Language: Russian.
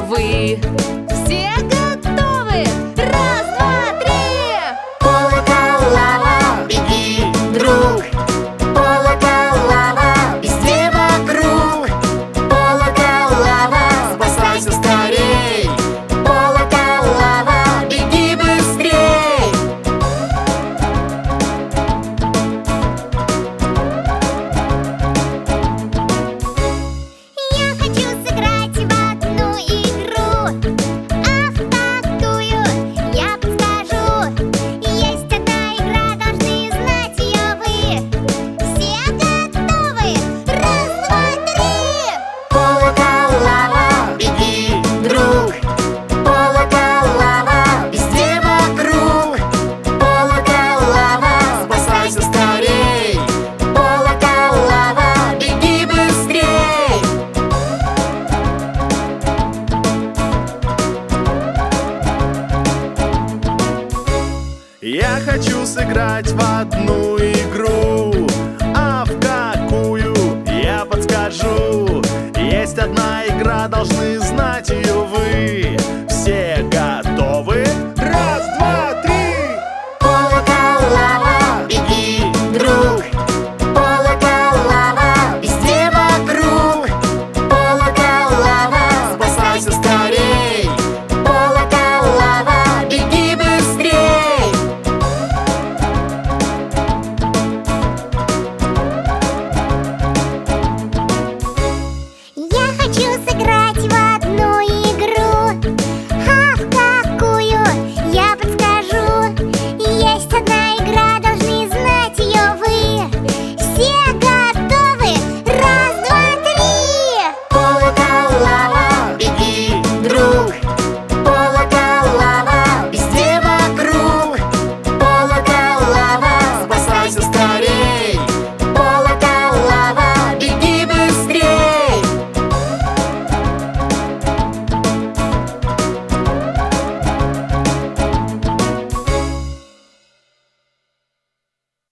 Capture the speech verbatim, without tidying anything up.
вы. Все готовы? Раз, два, три! Полоколава, беги, друг. Полоколава, везде вокруг. Полоколава, спасайся скорей. Полоколава, беги быстрей. Я хочу сыграть в одну игру. А в какую я подскажу. Есть одна игра, должны знать ее вы. Все готовы? Раз, два, три! Полоколава, беги, друг. Полоколава, везде вокруг. Полоколава, спасайся скорей. Полоколава, беги быстрей. Я хочу сыграть в одну игру, а в какую я подскажу. Есть одна игра, должны